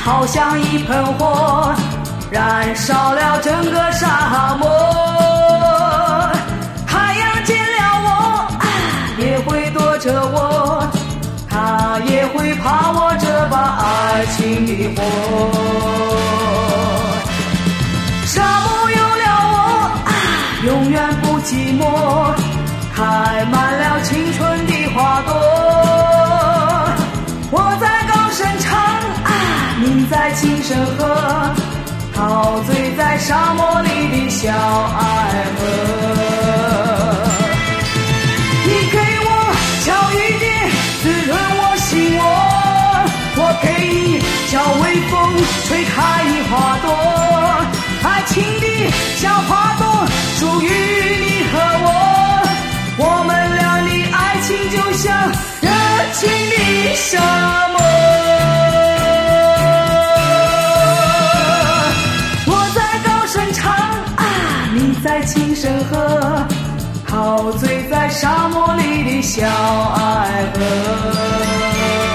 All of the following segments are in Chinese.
好像一盆火，燃烧了整个沙漠。太阳见了我，也会躲着我，它也会怕我这把爱情的火。沙漠有了我，永远不寂寞，开满了青春的花朵。我在高声唱，你在轻声和，陶醉在沙漠里的小爱河。你给我小雨点滋润我心窝，我给你小微风吹开你花朵。爱情的小花朵属于你和我，我们俩的爱情就像热情的沙漠。我在高声唱，你在轻声和，陶醉在沙漠里的小爱河。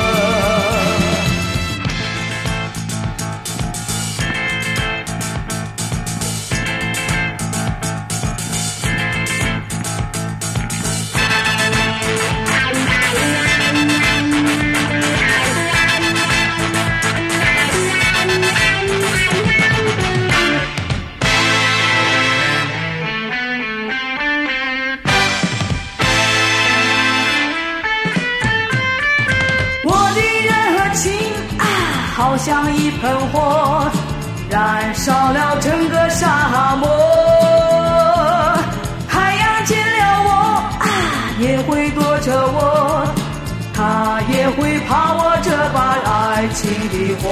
好像一盆火，燃烧了整个沙漠。太阳见了我，也会躲着我，它也会怕我这把爱情的火。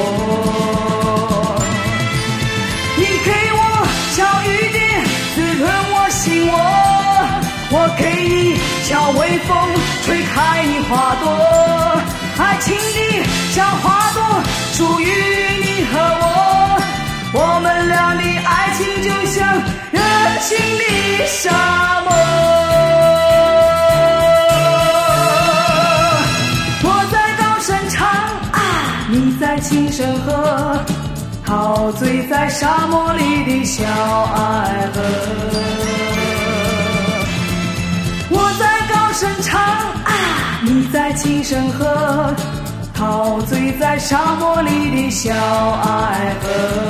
你给我小雨点滋润我心窝，我给你小微风吹开你花朵。爱情的小花朵属于你和我，我们俩的爱情就像热情的沙漠。我在高声唱，你在轻声和，陶醉在沙漠里的小爱河。我在高声唱，你在轻声和，陶醉在沙漠里的小爱河。